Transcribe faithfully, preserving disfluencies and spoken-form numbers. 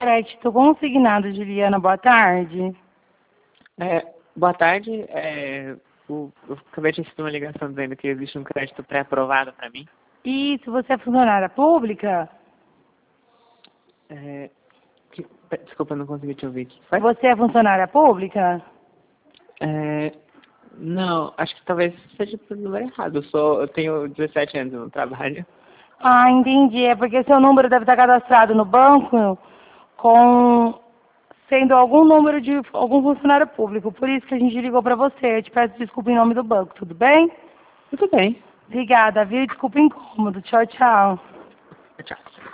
Crédito consignado, Juliana, boa tarde. É, boa tarde. É, o, eu acabei de receber uma ligação dizendo que existe um crédito pré-aprovado para mim. Isso, você é funcionária pública? É, que, desculpa, eu não consegui te ouvir. Que foi? Você é funcionária pública? É, não, acho que talvez seja o número errado. Eu, sou, eu tenho dezessete anos no trabalho. Ah, entendi. É porque seu número deve estar cadastrado no banco com sendo algum número de algum funcionário público. Por isso que a gente ligou para você. Eu te peço desculpa em nome do banco, tudo bem? Tudo bem. Obrigada, viu? Desculpa o incômodo. Tchau, tchau. Tchau.